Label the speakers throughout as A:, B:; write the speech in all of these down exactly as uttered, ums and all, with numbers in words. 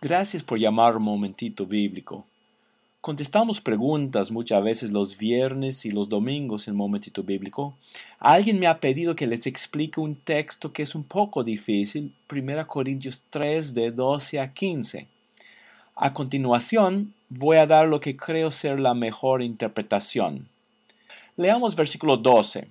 A: Gracias por llamar un momentito bíblico. Contestamos preguntas muchas veces los viernes y los domingos en Momentito Bíblico. Alguien me ha pedido que les explique un texto que es un poco difícil, primera Corintios tres, de doce a quince. A continuación, voy a dar lo que creo ser la mejor interpretación. Leamos versículo doce.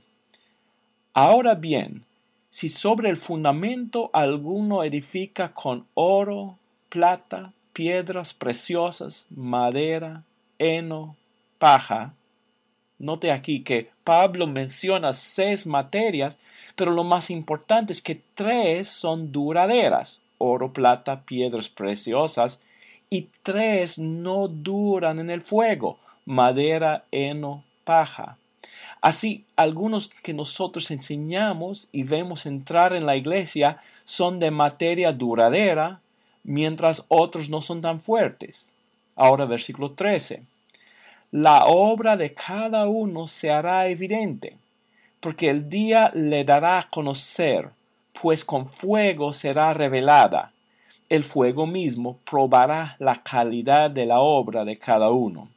A: Ahora bien, si sobre el fundamento alguno edifica con oro, plata, piedras preciosas, madera, heno, paja. Note aquí que Pablo menciona seis materias, pero lo más importante es que tres son duraderas, oro, plata, piedras preciosas, y tres no duran en el fuego, madera, heno, paja. Así, algunos que nosotros enseñamos y vemos entrar en la iglesia son de materia duradera, mientras otros no son tan fuertes. Ahora versículo trece. La obra de cada uno se hará evidente, porque el día le dará a conocer, pues con fuego será revelada. El fuego mismo probará la calidad de la obra de cada uno.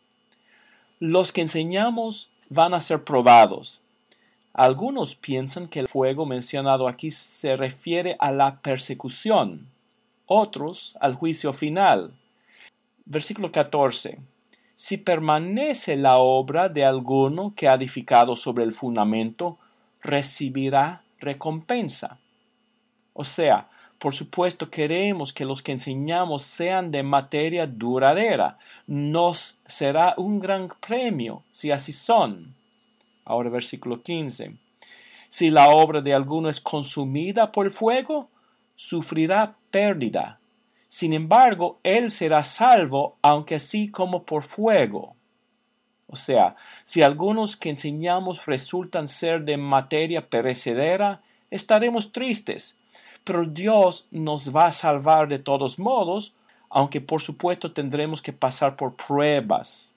A: Los que enseñamos van a ser probados. Algunos piensan que el fuego mencionado aquí se refiere a la persecución, otros al juicio final. Versículo catorce. Si permanece la obra de alguno que ha edificado sobre el fundamento, recibirá recompensa. O sea, por supuesto queremos que los que enseñamos sean de materia duradera. Nos será un gran premio si así son. Ahora versículo quince. Si la obra de alguno es consumida por el fuego, sufrirá pérdida. Sin embargo, él será salvo, aunque así como por fuego. O sea, si algunos que enseñamos resultan ser de materia perecedera, estaremos tristes, pero Dios nos va a salvar de todos modos, aunque por supuesto tendremos que pasar por pruebas.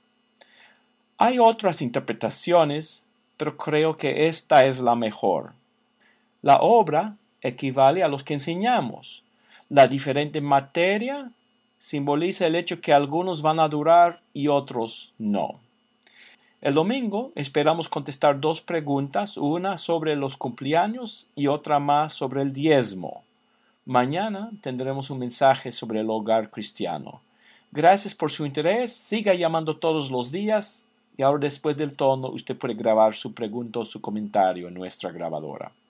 A: Hay otras interpretaciones, pero creo que esta es la mejor. La obra equivale a los que enseñamos. La diferente materia simboliza el hecho que algunos van a durar y otros no. El domingo esperamos contestar dos preguntas, una sobre los cumpleaños y otra más sobre el diezmo. Mañana tendremos un mensaje sobre el hogar cristiano. Gracias por su interés, siga llamando todos los días y ahora después del tono usted puede grabar su pregunta o su comentario en nuestra grabadora.